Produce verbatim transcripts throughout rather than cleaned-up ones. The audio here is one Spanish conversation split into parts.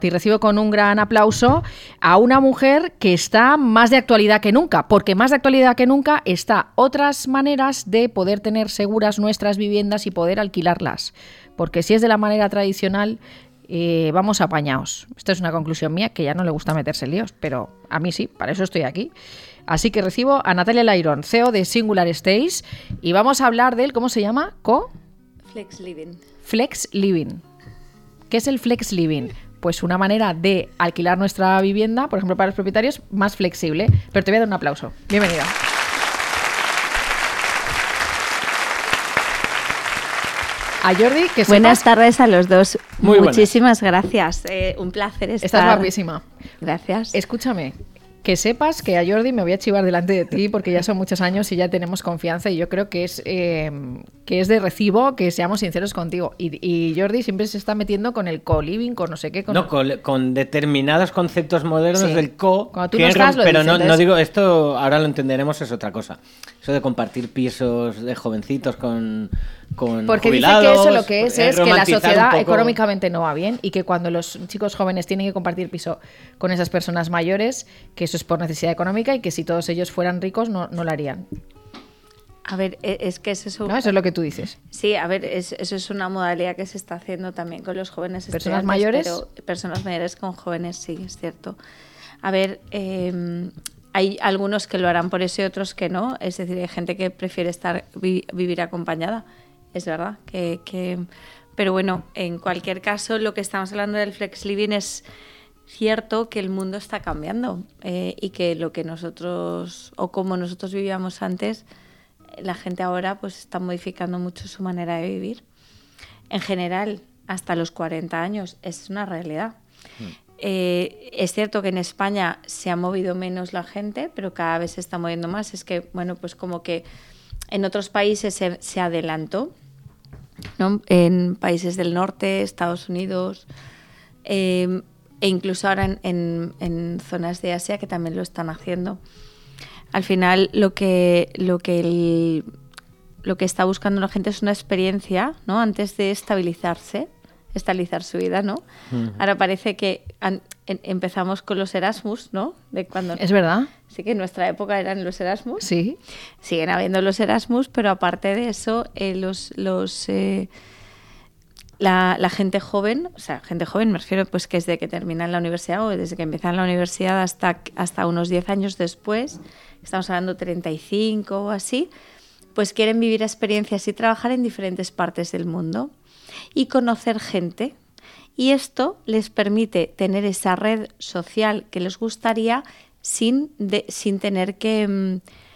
Y recibo con un gran aplauso a una mujer que está más de actualidad que nunca, porque más de actualidad que nunca está otras maneras de poder tener seguras nuestras viviendas y poder alquilarlas. Porque si es de la manera tradicional, eh, vamos apañados. Esto es una conclusión mía, que ya no le gusta meterse en líos, pero a mí sí, para eso estoy aquí. Así que recibo a Natalia Lairón, C E O de Singular Stays, y vamos a hablar de él, ¿cómo se llama? ¿Co? Flex Living. Flex Living. ¿Qué es el Flex Living? Pues una manera de alquilar nuestra vivienda, por ejemplo, para los propietarios, más flexible. Pero te voy a dar un aplauso. Bienvenida. A Jordi, que Buenas sepas... tardes a los dos. Muy Muchísimas buenas. gracias. Eh, un placer estar... Estás guapísima. Gracias. Escúchame, que sepas que a Jordi me voy a chivar delante de ti porque ya son muchos años y ya tenemos confianza y yo creo que es, eh, que es de recibo que seamos sinceros contigo. Y, y Jordi siempre se está metiendo con el co-living, con no sé qué. Con no, con, con determinados conceptos modernos sí. del co. Cuando tú que no estás, lo pero dices, no, entonces... no digo, esto ahora lo entenderemos, es otra cosa. Eso de compartir pisos de jovencitos con... Con Porque jubilados, dice que eso lo que es es que la sociedad poco... económicamente no va bien y que cuando los chicos jóvenes tienen que compartir piso con esas personas mayores, que eso es por necesidad económica y que si todos ellos fueran ricos no, no lo harían. A ver, es que es eso... ¿No? Eso es lo que tú dices. Sí, a ver, es, eso es una modalidad que se está haciendo también con los jóvenes ¿Personas mayores? Pero personas mayores con jóvenes, sí, es cierto. A ver, eh, hay algunos que lo harán por eso y otros que no. Es decir, hay gente que prefiere estar vi, vivir acompañada. Es verdad que, que... Pero bueno, en cualquier caso, lo que estamos hablando del flex living es cierto que el mundo está cambiando eh, y que lo que nosotros, o como nosotros vivíamos antes, la gente ahora pues está modificando mucho su manera de vivir. En general, hasta los cuarenta años, es una realidad. Mm. Eh, es cierto que en España se ha movido menos la gente, pero cada vez se está moviendo más. Es que, bueno, pues como que en otros países se, se adelantó, ¿no? En países del norte, Estados Unidos, eh, e incluso ahora en, en, en zonas de Asia que también lo están haciendo. Al final, lo que, lo que, el, lo que está buscando la gente es una experiencia, ¿no? Antes de estabilizarse, estabilizar su vida, ¿no? Uh-huh. Ahora parece que an, en, empezamos con los Erasmus, ¿no? De cuando, es verdad. Sí, que en nuestra época eran los Erasmus. Sí. Siguen habiendo los Erasmus, pero aparte de eso, eh, los, los eh, la, la gente joven, o sea, gente joven me refiero pues que desde que terminan la universidad o desde que empiezan la universidad hasta, hasta unos diez años después, estamos hablando treinta y cinco o así, pues quieren vivir experiencias y trabajar en diferentes partes del mundo y conocer gente. Y esto les permite tener esa red social que les gustaría sin, de, sin, tener que,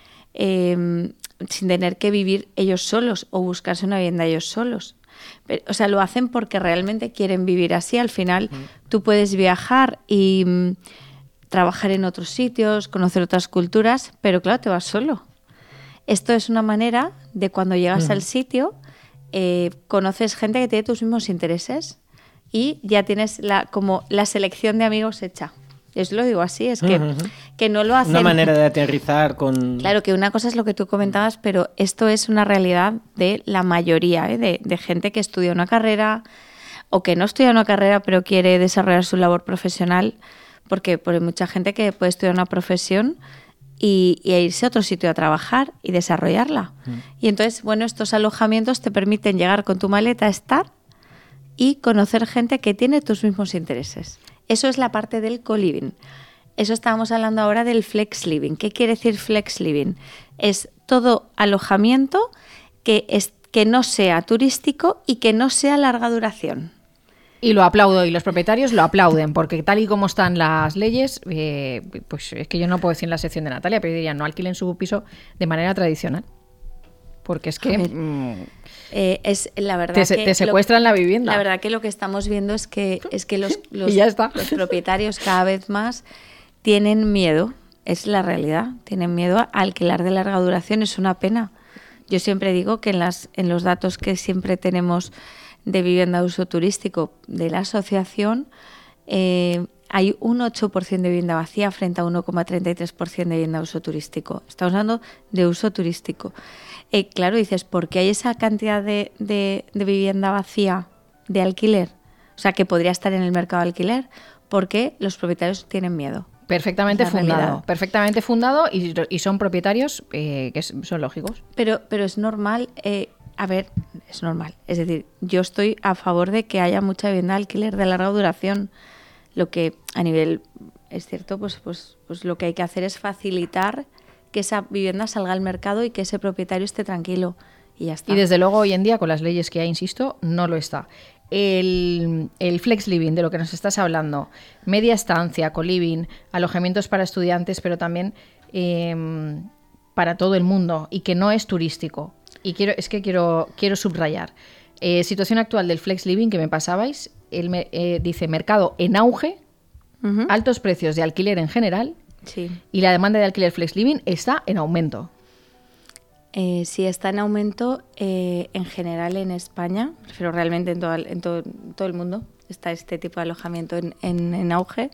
eh, sin tener que vivir ellos solos o buscarse una vivienda ellos solos. Pero, o sea, lo hacen porque realmente quieren vivir así. Al final uh-huh. tú puedes viajar y um, trabajar en otros sitios, conocer otras culturas, pero claro, te vas solo. Esto es una manera de cuando llegas uh-huh. al sitio, eh, conoces gente que tiene tus mismos intereses y ya tienes la, como la selección de amigos hecha. Yo os lo digo así, es que, uh-huh. que no lo hacen... Una manera de aterrizar con... Claro, que una cosa es lo que tú comentabas, pero esto es una realidad de la mayoría, ¿eh? de, de gente que estudia una carrera o que no estudia una carrera pero quiere desarrollar su labor profesional, porque pues, hay mucha gente que puede estudiar una profesión y, y irse a otro sitio a trabajar y desarrollarla. Uh-huh. Y entonces, bueno, estos alojamientos te permiten llegar con tu maleta a estar y conocer gente que tiene tus mismos intereses. Eso es la parte del co-living. Eso estábamos hablando ahora del flex living. ¿Qué quiere decir flex living? Es todo alojamiento que, es, que no sea turístico y que no sea larga duración. Y lo aplaudo, y los propietarios lo aplauden, porque tal y como están las leyes, eh, pues es que yo no puedo decir en la sección de Natalia, pero dirían no alquilen su piso de manera tradicional. Porque es que... Mmm, eh, es la verdad te, que te secuestran lo, la vivienda. La verdad que lo que estamos viendo es que, es que los, los, y ya está. los propietarios cada vez más tienen miedo, es la realidad, tienen miedo a alquilar de larga duración, es una pena. Yo siempre digo que en, las, en los datos que siempre tenemos de vivienda de uso turístico de la asociación, eh, hay un ocho por ciento de vivienda vacía frente a uno coma treinta y tres por ciento de vivienda de uso turístico. Estamos hablando de uso turístico. Eh, claro, dices, ¿por qué hay esa cantidad de, de, de vivienda vacía de alquiler? O sea, que podría estar en el mercado de alquiler. porque los propietarios tienen miedo. Perfectamente La fundado, realidad. perfectamente fundado y, y son propietarios eh, que son lógicos. Pero, pero es normal, eh, a ver, es normal. Es decir, yo estoy a favor de que haya mucha vivienda de alquiler de larga duración. Lo que a nivel, es cierto, pues, pues, pues lo que hay que hacer es facilitar que esa vivienda salga al mercado y que ese propietario esté tranquilo. Y ya está. Y desde luego hoy en día, con las leyes que hay, insisto, no lo está. El, el flex living, de lo que nos estás hablando, media estancia, co-living, alojamientos para estudiantes, pero también eh, para todo el mundo y que no es turístico. Y quiero es que quiero, quiero subrayar. Eh, situación actual del flex living que me pasabais, el, eh, dice mercado en auge, uh-huh. altos precios de alquiler en general sí. y la demanda de alquiler flex living está en aumento. Eh, sí, está en aumento eh, en general en España, pero realmente en todo, en todo, en todo el mundo está este tipo de alojamiento en, en, en auge.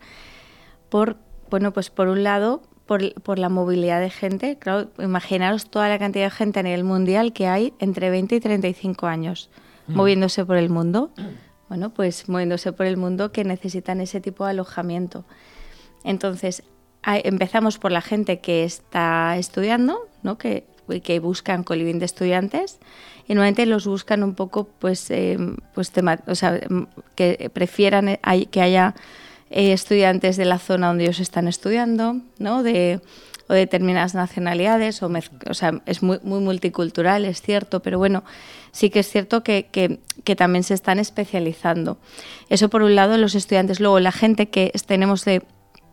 Por, bueno, pues por un lado, por, por la movilidad de gente. Claro, imaginaros toda la cantidad de gente a nivel mundial que hay entre veinte y treinta y cinco años mm. moviéndose por el mundo. Bueno, pues moviéndose por el mundo que necesitan ese tipo de alojamiento. Entonces, hay, empezamos por la gente que está estudiando, ¿no? Que que buscan co-living de estudiantes y normalmente los buscan un poco pues, eh, pues tema, o sea, que prefieran hay, que haya eh, estudiantes de la zona donde ellos están estudiando, ¿no? de, o de determinadas nacionalidades, o, mez, o sea, es muy, muy multicultural, es cierto, pero bueno, sí que es cierto que, que, que también se están especializando. Eso por un lado, los estudiantes. Luego la gente que tenemos de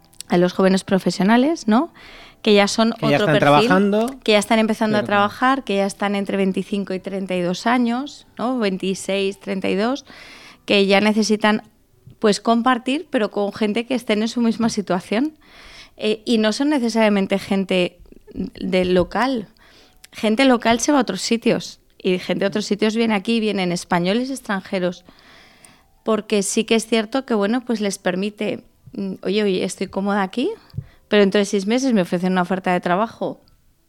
a los jóvenes profesionales, ¿no? Que ya son que otro ya están perfil, trabajando, que ya están empezando pero... a trabajar, que ya están entre veinticinco y treinta y dos años, ¿no? veintiséis, treinta y dos, que ya necesitan pues compartir, pero con gente que esté en su misma situación. Eh, y no son necesariamente gente del local. Gente local se va a otros sitios y gente de otros sitios viene aquí, vienen españoles y extranjeros. Porque sí que es cierto que, bueno, pues les permite, oye, oye, estoy cómoda aquí, pero dentro de seis meses me ofrecen una oferta de trabajo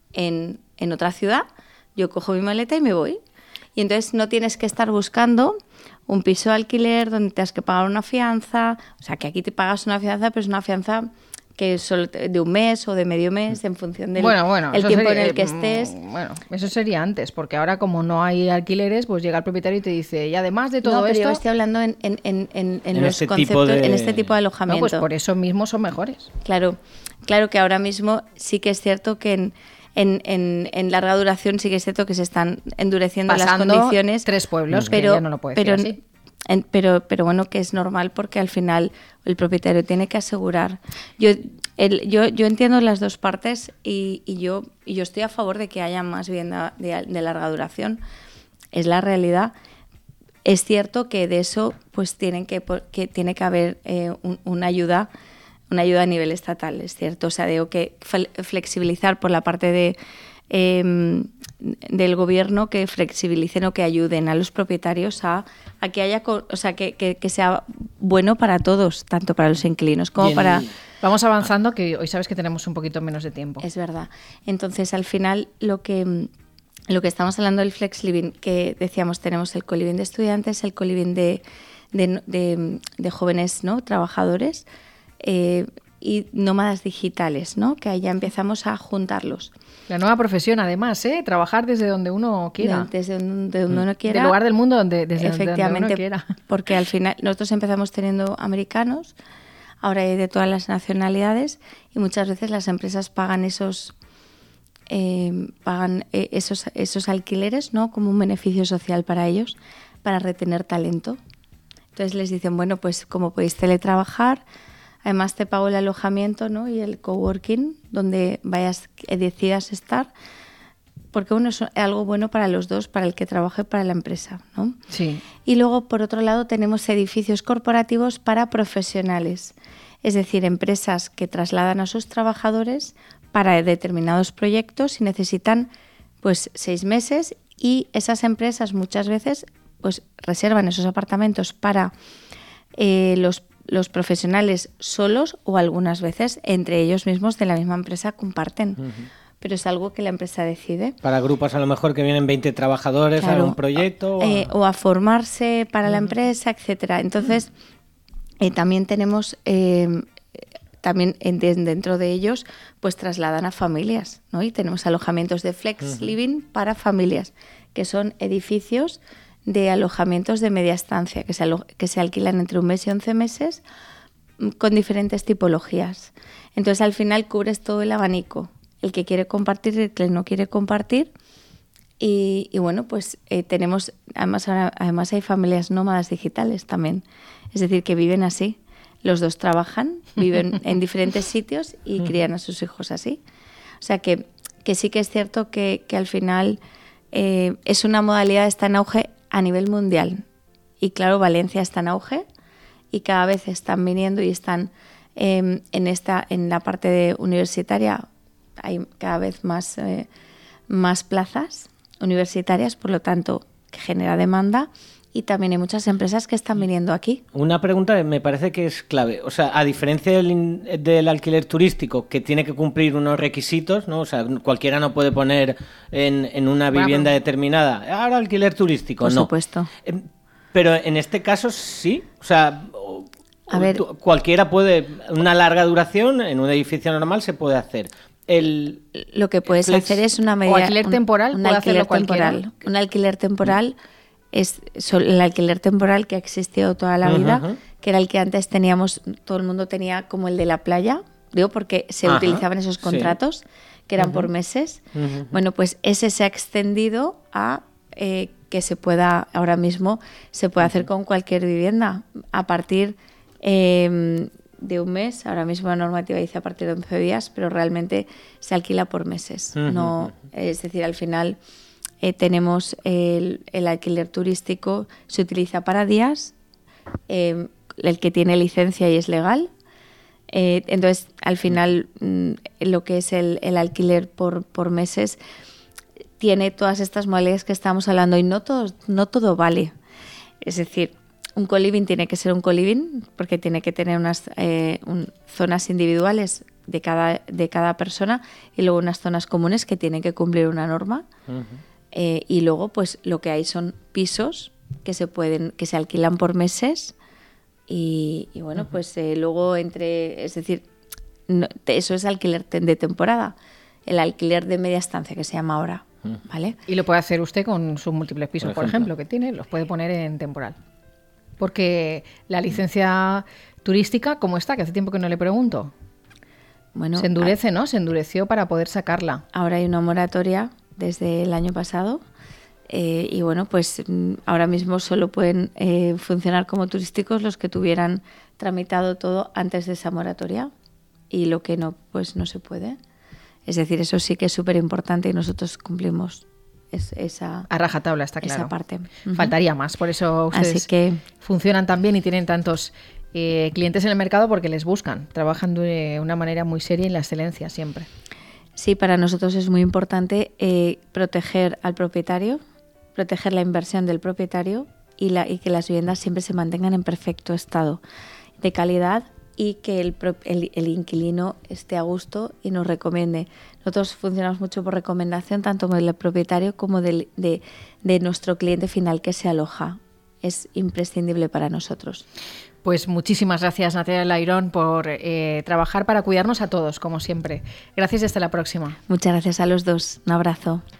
en, en otra ciudad, yo cojo mi maleta y me voy. Y entonces no tienes que estar buscando un piso de alquiler donde te has que pagar una fianza. O sea, que aquí te pagas una fianza, pero es una fianza que es solo de un mes o de medio mes en función del bueno, bueno, el tiempo sería, en el que estés. Bueno, eso sería antes, porque ahora como no hay alquileres, pues llega el propietario y te dice, y además de todo no, pero esto... yo estoy hablando en, en, en, en, en en los este conceptos, tipo de... en este tipo de alojamiento. No, pues por eso mismo son mejores. Claro, claro que ahora mismo sí que es cierto que en, en, en, en larga duración sí que es cierto que se están endureciendo pasando las condiciones. tres pueblos, pero, que ya no lo puede decir pero, así. En, pero, pero bueno, que es normal porque al final el propietario tiene que asegurar. Yo, el, yo, yo entiendo las dos partes y, y, yo, y yo estoy a favor de que haya más vivienda de, de larga duración. Es la realidad. Es cierto que de eso pues tienen que, que tiene que haber eh, un, una ayuda, una ayuda a nivel estatal, es cierto. O sea, digo que flexibilizar por la parte de Eh, del gobierno, que flexibilicen o que ayuden a los propietarios a, a que haya, o sea, que, que, que sea bueno para todos, tanto para los inquilinos como el... para... Vamos avanzando, que hoy sabes que tenemos un poquito menos de tiempo. Es verdad. Entonces, al final, lo que, lo que estamos hablando del flex living, que decíamos, tenemos el co-living de estudiantes, el co-living de, de, de, de jóvenes, ¿no? Trabajadores, eh, y nómadas digitales, ¿no? Que ahí ya empezamos a juntarlos. La nueva profesión, además, ¿eh? Trabajar desde donde uno quiera. Desde donde, donde uno quiera. Del lugar del mundo donde, desde efectivamente, donde uno quiera. Porque al final nosotros empezamos teniendo americanos, ahora hay de todas las nacionalidades y muchas veces las empresas pagan esos eh, pagan eh, esos esos alquileres, ¿no? Como un beneficio social para ellos, para retener talento. Entonces les dicen, bueno, pues como podéis teletrabajar, además te pago el alojamiento, ¿no? Y el coworking, donde vayas, decidas estar, porque uno es algo bueno para los dos, para el que trabaja y para la empresa, ¿no? Sí. Y luego, por otro lado, tenemos edificios corporativos para profesionales, es decir, empresas que trasladan a sus trabajadores para determinados proyectos y necesitan pues seis meses y esas empresas muchas veces pues reservan esos apartamentos para eh, los los profesionales solos o algunas veces entre ellos mismos de la misma empresa comparten. Uh-huh. Pero es algo que la empresa decide. Para grupos a lo mejor que vienen veinte trabajadores claro. a un proyecto. O a, eh, o a formarse para uh-huh. la empresa, etcétera. Entonces, Eh, también tenemos, eh, también en, de, dentro de ellos, pues trasladan a familias, ¿no? Y tenemos alojamientos de flex uh-huh. living para familias, que son edificios de alojamientos de media estancia, que se, alo- que se alquilan entre un mes y once meses, con diferentes tipologías. Entonces, al final cubres todo el abanico, el que quiere compartir y el que no quiere compartir. Y, y bueno, pues eh, tenemos, además, ahora, además hay familias nómadas digitales también, es decir, que viven así. Los dos trabajan, viven en diferentes sitios y crían a sus hijos así. O sea que, que sí que es cierto que, que al final eh, es una modalidad que está en auge a nivel mundial. Y claro, Valencia está en auge y cada vez están viniendo y están eh, en, esta, en la parte de universitaria, hay cada vez más, eh, más plazas universitarias, por lo tanto, que genera demanda. Y también hay muchas empresas que están viniendo aquí. Una pregunta que me parece que es clave. O sea, a diferencia del, del alquiler turístico, que tiene que cumplir unos requisitos, ¿no? O sea, cualquiera no puede poner en, en una vivienda bueno, determinada, ahora alquiler turístico, por no. Por supuesto. Eh, pero en este caso sí. O sea, a ver, tú, cualquiera puede, una larga duración en un edificio normal se puede hacer. El, Lo que puedes flex, hacer es una medida... O alquiler un, temporal, un puede alquiler hacerlo temporal. Cualquiera. Un alquiler temporal... es el alquiler temporal que ha existido toda la vida, uh-huh. que era el que antes teníamos, todo el mundo tenía como el de la playa, digo porque se uh-huh. utilizaban esos contratos, sí. que eran uh-huh. por meses. Uh-huh. Bueno, pues ese se ha extendido a eh, que se pueda, ahora mismo, se puede uh-huh. hacer con cualquier vivienda, a partir eh, de un mes, ahora mismo la normativa dice a partir de once días, pero realmente se alquila por meses. Uh-huh. No, es decir, al final... Eh, tenemos el, el alquiler turístico, se utiliza para días, eh, el que tiene licencia y es legal. Eh, entonces, al final, mm, lo que es el, el alquiler por, por meses tiene todas estas modalidades que estamos hablando y no todo, no todo vale. Es decir, un co-living tiene que ser un co-living porque tiene que tener unas eh, un, zonas individuales de cada, de cada persona y luego unas zonas comunes que tienen que cumplir una norma. Uh-huh. Eh, y luego, pues lo que hay son pisos que se pueden, que se alquilan por meses y, y bueno, uh-huh. pues eh, luego entre, es decir, no, eso es alquiler de temporada, el alquiler de media estancia que se llama ahora, uh-huh. ¿vale? Y lo puede hacer usted con sus múltiples pisos, por ejemplo, por ejemplo que tiene, los puede poner en temporal. Porque la licencia turística, ¿cómo está? Que hace tiempo que no le pregunto. Bueno, se endurece, a... ¿no? Se endureció para poder sacarla. Ahora hay una moratoria desde el año pasado eh, y bueno, pues ahora mismo solo pueden eh, funcionar como turísticos los que tuvieran tramitado todo antes de esa moratoria y lo que no, pues no se puede. Es decir, eso sí que es súper importante y nosotros cumplimos es, esa a rajatabla, está claro. Esa parte. Uh-huh. Faltaría más, por eso ustedes Así que... funcionan tan bien y tienen tantos eh, clientes en el mercado porque les buscan, trabajan de una manera muy seria y en la excelencia siempre. Sí, para nosotros es muy importante eh, proteger al propietario, proteger la inversión del propietario y, la, y que las viviendas siempre se mantengan en perfecto estado de calidad y que el, el, el inquilino esté a gusto y nos recomiende. Nosotros funcionamos mucho por recomendación, tanto del propietario como del, de, de nuestro cliente final que se aloja. Es imprescindible para nosotros. Pues muchísimas gracias, Natalia Lairón, por eh, trabajar para cuidarnos a todos, como siempre. Gracias y hasta la próxima. Muchas gracias a los dos. Un abrazo.